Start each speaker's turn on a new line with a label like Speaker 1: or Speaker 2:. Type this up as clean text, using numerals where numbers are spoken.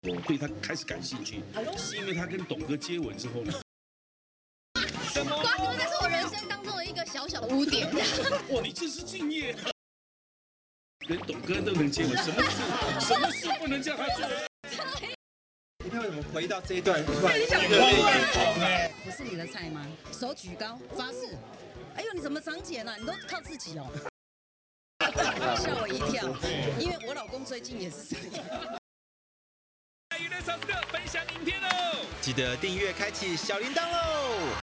Speaker 1: 我对他开始感兴趣，是因为他跟董哥接吻之后呢。
Speaker 2: 瓜哥，这是我人生当中的一个小小的污点。
Speaker 1: 哇，你真是敬业，连董哥都能接吻，什么事不能叫他做？
Speaker 3: 你看为什么回到这一段，突然
Speaker 4: 不是你的菜吗？手举高发誓。哎呦，你怎么长茧了？你都靠自己哦。吓我一跳，因为我老公最近也是这样。
Speaker 5: 娱乐扫时刻分享影片喽！
Speaker 3: 记得订阅，开启小铃铛喽！